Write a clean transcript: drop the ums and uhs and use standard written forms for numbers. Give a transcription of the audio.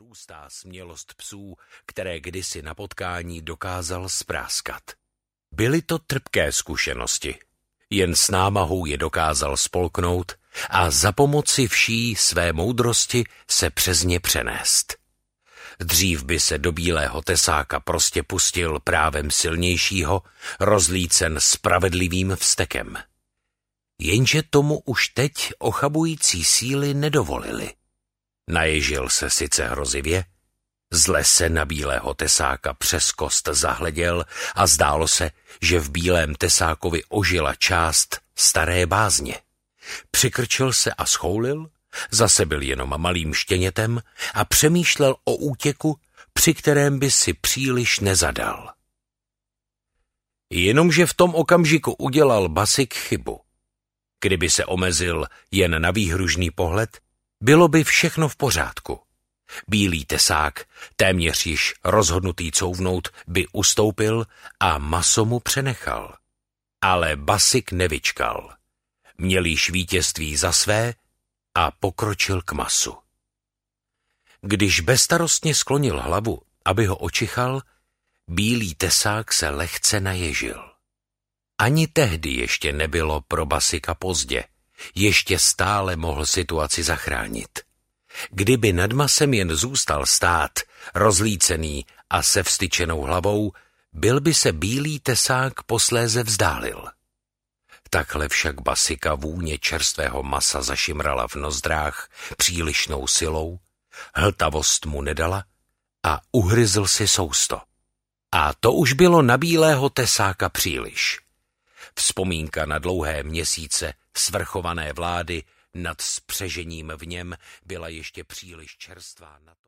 vzrůstá smělost psů, které kdysi na potkání dokázal spráskat. Byly to trpké zkušenosti. Jen s námahou je dokázal spolknout a za pomoci vší své moudrosti se přes ně přenést. Dřív by se do bílého tesáka prostě pustil právem silnějšího, rozlícen spravedlivým vztekem. Jenže tomu už teď ochabující síly nedovolily. Naježil se sice hrozivě, zle se na bílého tesáka přes kost zahleděl a zdálo se, že v bílém tesákovi ožila část staré bázně. Přikrčil se a schoulil, zase byl jenom malým štěnětem a přemýšlel o útěku, při kterém by si příliš nezadal. Jenomže v tom okamžiku udělal Basik chybu. Kdyby se omezil jen na výhružný pohled, bylo by všechno v pořádku. Bílý tesák, téměř již rozhodnutý couvnout, by ustoupil a maso mu přenechal. Ale Basik nevyčkal. Měl již vítězství za své a pokročil k masu. Když bezstarostně sklonil hlavu, aby ho očichal, bílý tesák se lehce naježil. Ani tehdy ještě nebylo pro Basika pozdě. Ještě stále mohl situaci zachránit. Kdyby nad masem jen zůstal stát, rozlícený a se vstyčenou hlavou, byl by se bílý tesák posléze vzdálil. Takhle však Basika vůně čerstvého masa zašimrala v nozdrách přílišnou silou, hltavost mu nedala a uhryzl si sousto. A to už bylo na bílého tesáka příliš. Vzpomínka na dlouhé měsíce svrchované vlády nad spřežením v něm byla ještě příliš čerstvá na to.